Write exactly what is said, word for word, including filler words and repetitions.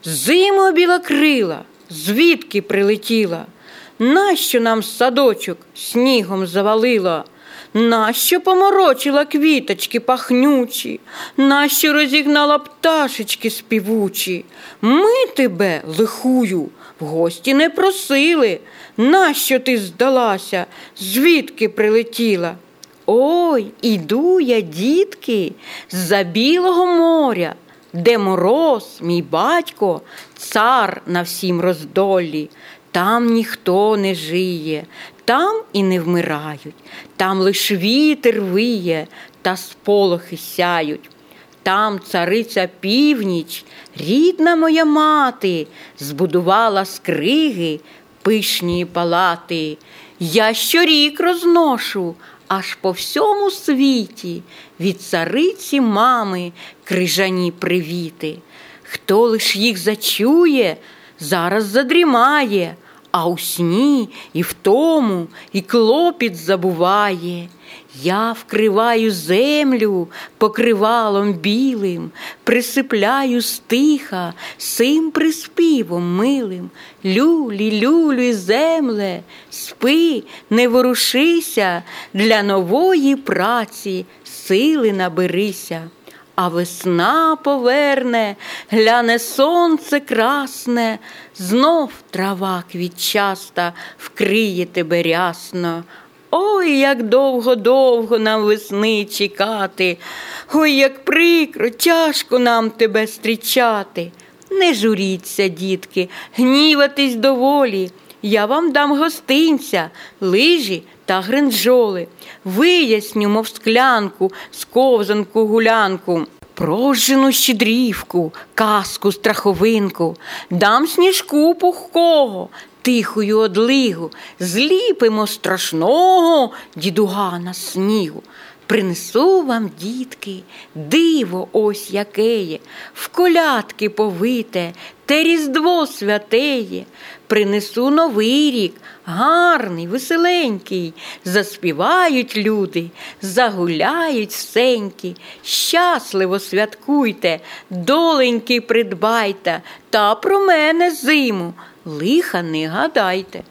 Зимо білокрила, звідки прилетіла? Нащо нам садочок снігом завалила? Нащо поморочила квіточки пахнючі? Нащо розігнала пташечки співучі? Ми тебе, лихую, в гості не просили. Нащо ти здалася? Звідки прилетіла? Ой, іду я, дітки, з-за білого моря, де мороз, мій батько, цар на всім роздолі. Там ніхто не жиє, там і не вмирають, там лиш вітер виє та сполохи сяють. Там цариця північ, рідна моя мати, збудувала з криги пишні палати. Я щорік розношу аж по всьому світі від цариці мами крижані привіти. Хто лиш їх зачує, зараз задрімає, а у сні і в тому і клопіт забуває. Я вкриваю землю покривалом білим, присипляю стиха сим приспівом милим. Люлі, люлі, земле, спи, не ворушися, для нової праці сили наберися. А весна поверне, гляне сонце красне, знов трава квітчаста вкриє тебе рясно. Ой, як довго-довго нам весни чекати, ой, як прикро, тяжко нам тебе зустрічати. Не журіться, дітки, гніватись доволі, я вам дам гостинця, лижі та гринджоли. Виясню, мов склянку, сковзанку гулянку, прожжену щедрівку, казку страховинку. Дам сніжку пухкого, тихую одлигу, зліпимо страшного дідуга на снігу. Принесу вам, дітки, диво ось якеє, в колядки повите, те різдво святеє. Принесу новий рік, гарний, веселенький, заспівають люди, загуляють всенькі. Щасливо святкуйте, доленьки придбайте, та про мене зиму лиха не гадайте.